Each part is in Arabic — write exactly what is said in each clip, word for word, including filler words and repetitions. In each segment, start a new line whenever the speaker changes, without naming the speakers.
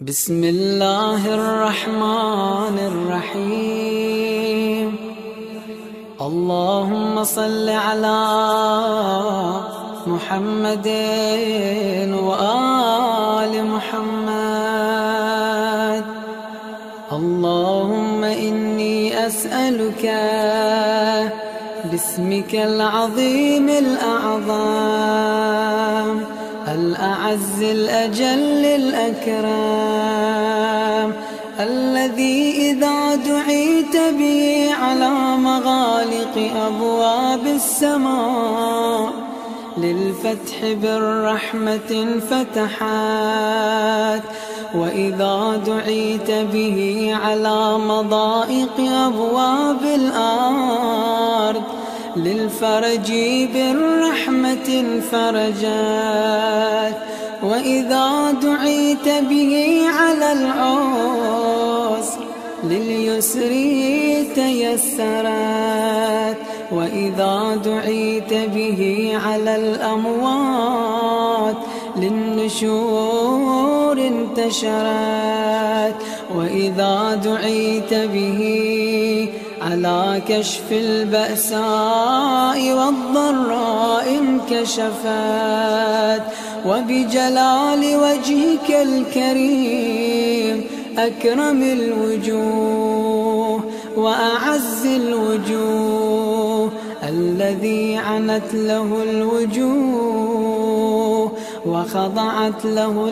بسم الله الرحمن الرحيم. اللهم صل على محمد وآل محمد. اللهم إني أسألك باسمك العظيم الأعظم الأعز الأجل الأكرم الذي إذا دعيت به على مغالق أبواب السماء للفتح بالرحمة فتحت، وإذا دعيت به على مضائق أبواب الأرض للفرج بالرحمة فرجت، وإذا دعيت به على العسر لليسر تيسرت، وإذا دعيت به على الأموات للنشور انتشرت، وإذا دعيت به على كشف البأساء والضراء انكشفت، وبجلال وجهك الكريم أكرم الوجوه وأعز الوجوه الذي عنت له الوجوه وخضعت له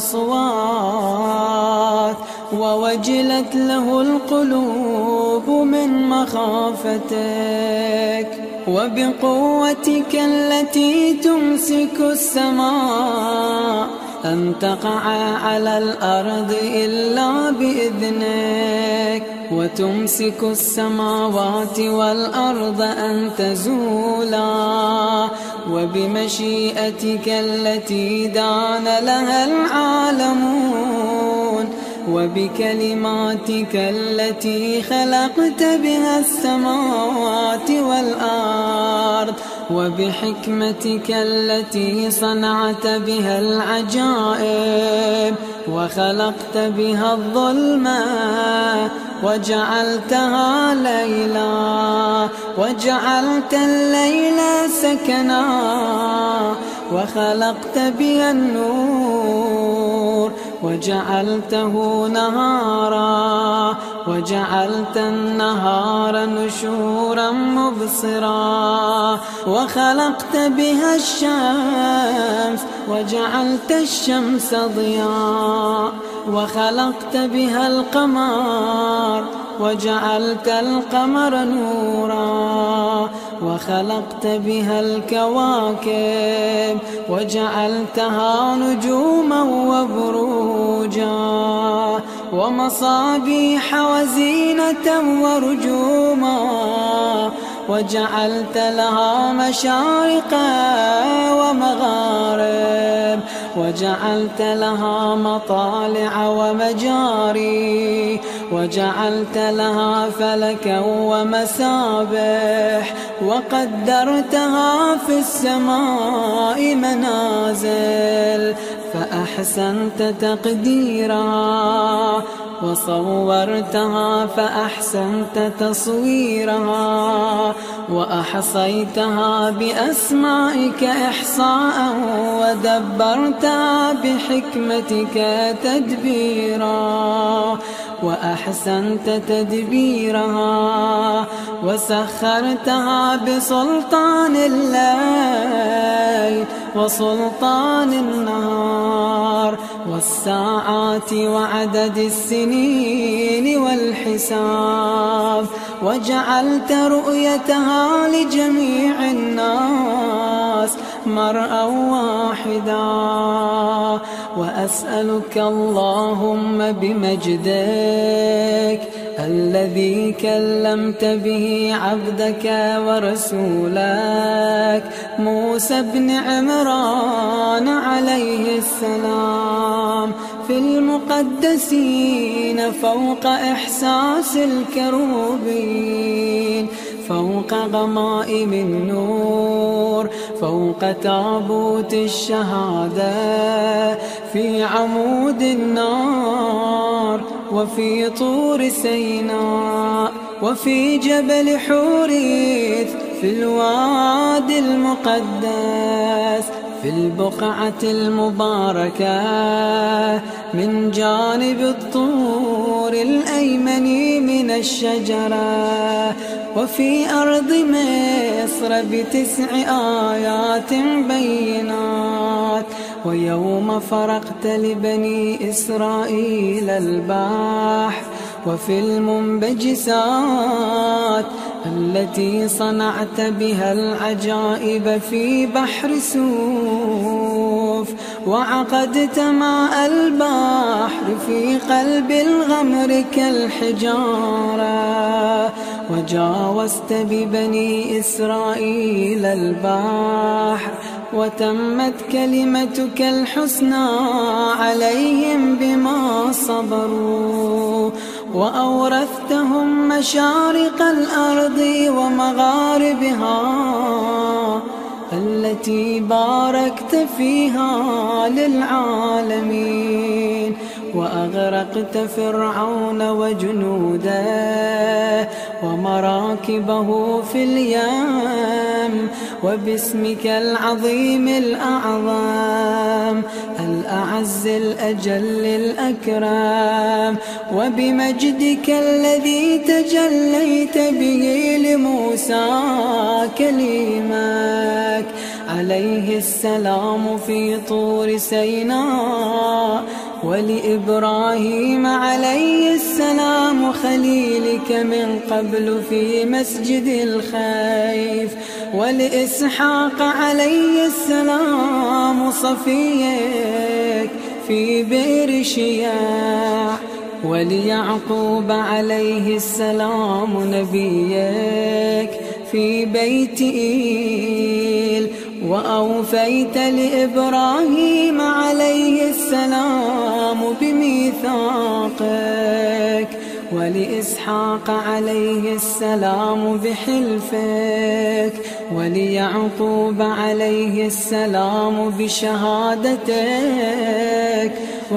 الأصوات ووجلت له القلوب من مخافتك، وبقوتك التي تمسك السماء أن تقع على الأرض إلا بإذنك، وتمسك السماوات والأرض أن تزولا، وبمشيئتك التي دان لها العالمون، وبكلماتك التي خلقت بها السماوات والأرض، وبحكمتك التي صنعت بها العجائب وخلقت بها الظلمة وجعلتها ليلا، وجعلت الليل سكنا وخلقت بها النور وجعلته نهارا، وجعلت النهار نشورا مبصرا، وخلقت بها الشمس وجعلت الشمس ضياء، وخلقت بها القمر وجعلت القمر نورا، وخلقت بها الكواكب وجعلتها نجوما وبروجا ومصابيح وزينة ورجوما، وجعلت لها مشارق ومغارب، وجعلت لها مطالع ومجاري، وجعلت لها فلكا ومسابح، وقدرتها في السماء منازل فأحسنت تقديرها، وصورتها فأحسنت تصويرها، وأحصيتها بأسمائك إحصاء، ودبرتها بحكمتك تدبيرا، وأحسنت تدبيرها، وسخرتها بسلطان الليل وسلطان النهار والساعات وعدد السنين والحساب، وجعلت رؤيتها لجميع الناس مرءا واحدا. وأسألك اللهم بمجدك الذي كلمت به عبدك ورسولك موسى بن عمران عليه السلام في المقدسين فوق إحساس الكروبين، فوق غمائم النور، فوق تابوت الشهادة، في عمود النار وفي طور سيناء وفي جبل حوريث في الوادي المقدس في البقعة المباركة من جانب الطور الأيمن من الشجرة وفي أرض مصر بتسع آيات بينات ويوم فرقت لبني إسرائيل البحر وفي المنبجسات التي صنعت بها العجائب في بحر سوف وعقدت ماء البحر في قلب الغمر كالحجارة وجاوزت ببني إسرائيل البحر وتمت كلمتك الحسنى عليهم بما صبروا وأورثتهم مشارق الأرض ومغاربها التي باركت فيها للعالمين وأغرقت فرعون وجنوده ومراكبه في اليم وباسمك العظيم الأعظم الأعز الأجل الأكرم وبمجدك الذي تجليت به لموسى كليمك عليه السلام في طور سيناء ولإبراهيم عليه السلام خليلك من قبل في مسجد الخيف ولإسحاق عليه السلام صفيك في بئر شياع وليعقوب عليه السلام نبيك في بيت إيل وأوفيت لإبراهيم عليه السلام بميثاقك ولإسحاق عليه السلام بحلفك وليعقوب عليه السلام بشهادتك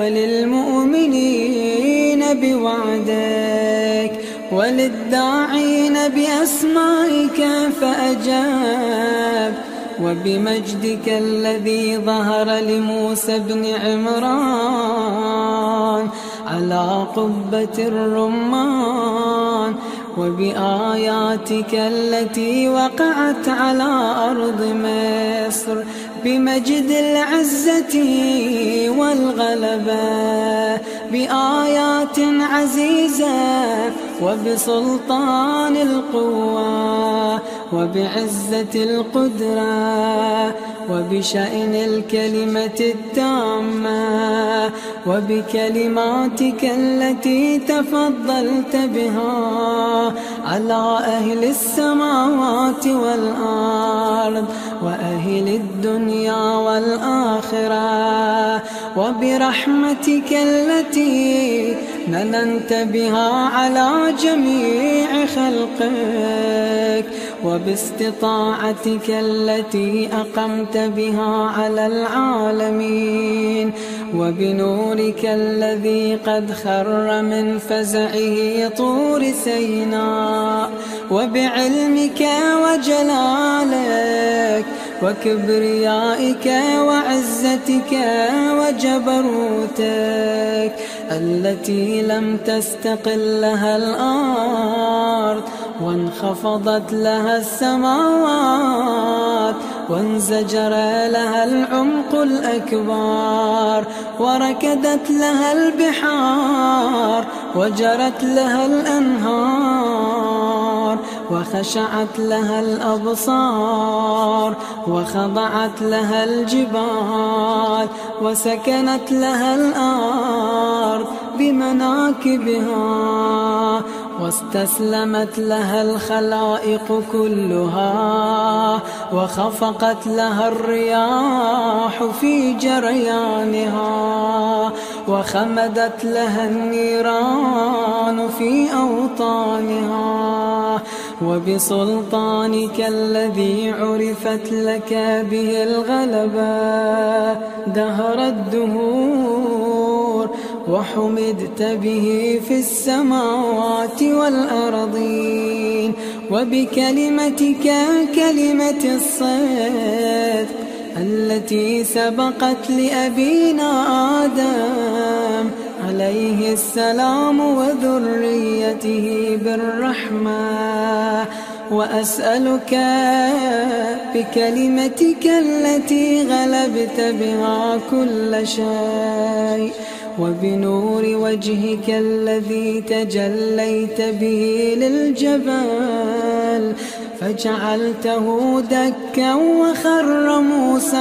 وللمؤمنين بوعدك وللداعين بأسمائك فأجاب وبمجدك الذي ظهر لموسى بن عمران على قبة الرمان وبآياتك التي وقعت على أرض مصر بمجد العزة والغلبة بآيات عزيزة وبسلطان القوة وبعزة القدرة وبشأن الكلمة التامة وبكلماتك التي تفضلت بها على أهل السماوات والأرض وأهل الدنيا والآخرة وبرحمتك التي مننت بها على جميع خلقك وباستطاعتك التي أقمت بها على العالمين وبنورك الذي قد خر من فزعه طور سيناء وبعلمك وجلالك وكبريائك وعزتك وجبروتك التي لم تستقل لها الأرض وانخفضت لها السماوات وانزجر لها العمق الأكبر وركدت لها البحار وجرت لها الأنهار وخشعت لها الأبصار وخضعت لها الجبال وسكنت لها الأرض بمناكبها واستسلمت لها الخلائق كلها وخفقت لها الرياح في جريانها وخمدت لها النيران في أوطانها، وبسلطانك الذي عرفت لك به الغلبة دهر الدهور، وحمدت به في السماوات والأرضين، وبكلمتك كلمة الصدق التي سبقت لأبينا آدم عليه السلام وذريته بالرحمة، وأسألك بكلمتك التي غلبت بها كل شيء، وبنور وجهك الذي تجليت به للجبل فجعلته دكا وخر موسى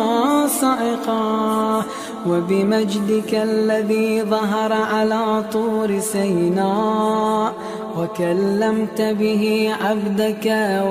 صعقا، وبمجدك الذي ظهر على طور سيناء وكلمت به عبدك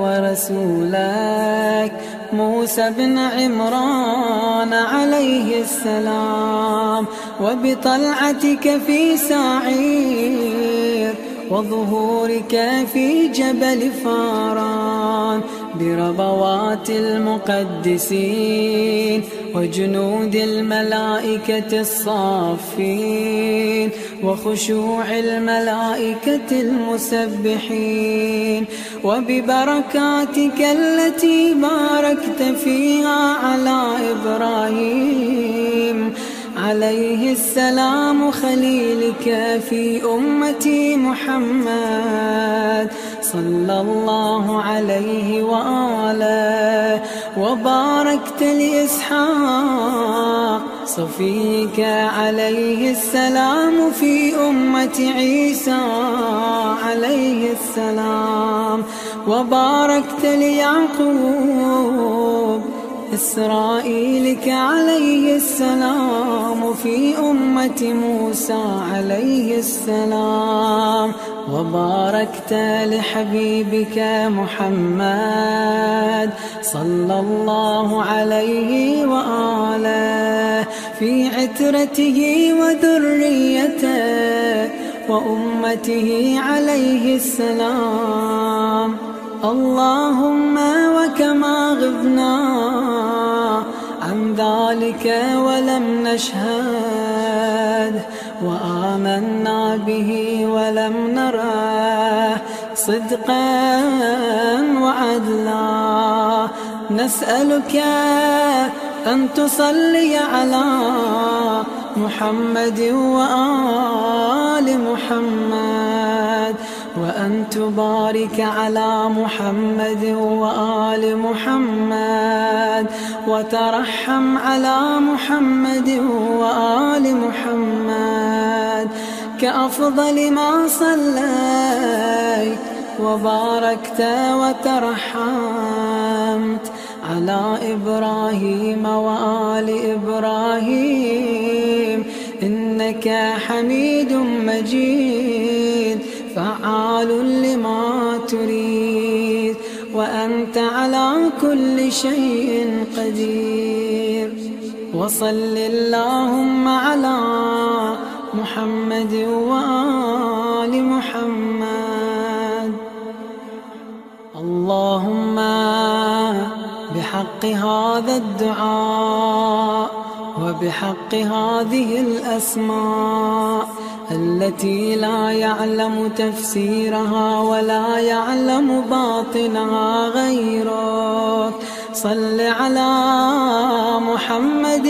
ورسولك موسى بن عمران عليه السلام، وبطلعتك في سعير وظهورك في جبل فاران بربوات المقدسين وجنود الملائكة الصافين وخشوع الملائكة المسبحين، وببركاتك التي باركت فيها على إبراهيم عليه السلام خليلك في أمة محمد صلى الله عليه وآله، وباركت لإسحاق صفيك عليه السلام في أمة عيسى عليه السلام، وباركت ليعقوب إسرائيلك عليه السلام في أمة موسى عليه السلام، وباركت لحبيبك محمد صلى الله عليه وآله في عترته وذريته وأمته عليه السلام. اللهم وكما غبنا عن ذلك ولم نشهد وآمنا به ولم نره صدقا وعدلا، نسألك أن تصلي على محمد وآل محمد، وأن تبارك على محمد وآل محمد، وترحم على محمد وآل محمد كأفضل ما صليت وباركت وترحمت على إبراهيم وآل إبراهيم إنك حميد مجيد فعال لما تريد، وأنت على كل شيء قدير. وصل اللهم على محمد وآل محمد. اللهم بحق هذا الدعاء وبحق هذه الأسماء التي لا يعلم تفسيرها ولا يعلم باطنها غيرك، صل على محمد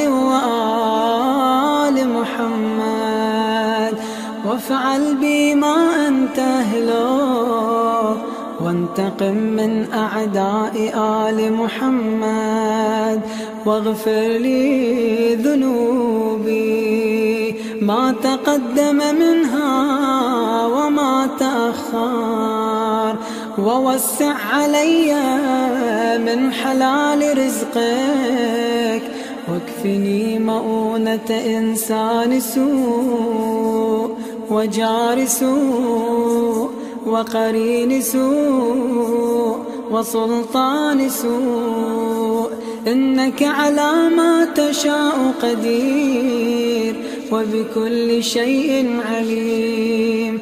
وآل محمد، وافعل بي ما أنت أهله، وانتقم من أعداء آل محمد، واغفر لي ذنوبي ما تقدم منها وما تأخر، ووسع علي من حلال رزقك، واكفني مؤونة إنسان سوء وجار سوء وقرين سوء وسلطان سوء، إنك على ما تشاء قدير، وبكل شيء عليم.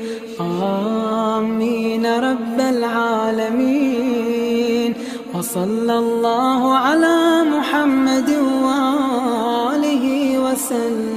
آمين رب العالمين. وصلى الله على محمد وآله وسلم.